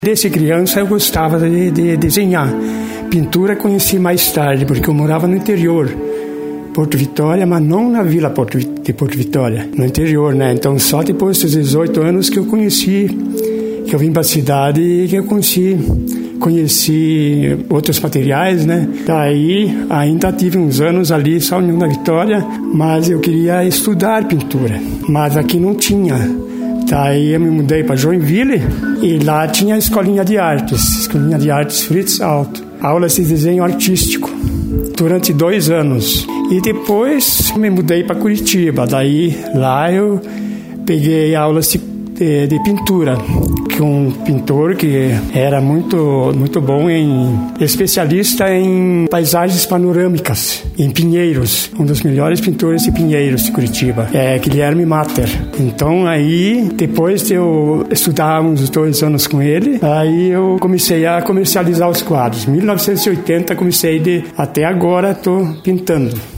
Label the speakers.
Speaker 1: Desde criança eu gostava de desenhar. Pintura conheci mais tarde, porque eu morava no interior, Porto Vitória, mas não na vila de Porto Vitória, no interior, né? Então só depois dos 18 anos que eu vim para a cidade e que eu conheci outros materiais, né? Daí ainda tive uns anos ali só em União da Vitória, mas eu queria estudar pintura, mas aqui não tinha. Daí eu me mudei para Joinville e lá tinha a Escolinha de Artes Fritz Alto, aulas de desenho artístico, durante 2 anos. E depois me mudei para Curitiba, daí lá eu peguei aulas de pintura, com um pintor que era muito bom, especialista em paisagens panorâmicas, em pinheiros, um dos melhores pintores de pinheiros de Curitiba, Guilherme Matter. Então aí, depois de eu estudar uns 2 anos com ele, aí eu comecei a comercializar os quadros. Em 1980 comecei, até agora estou pintando.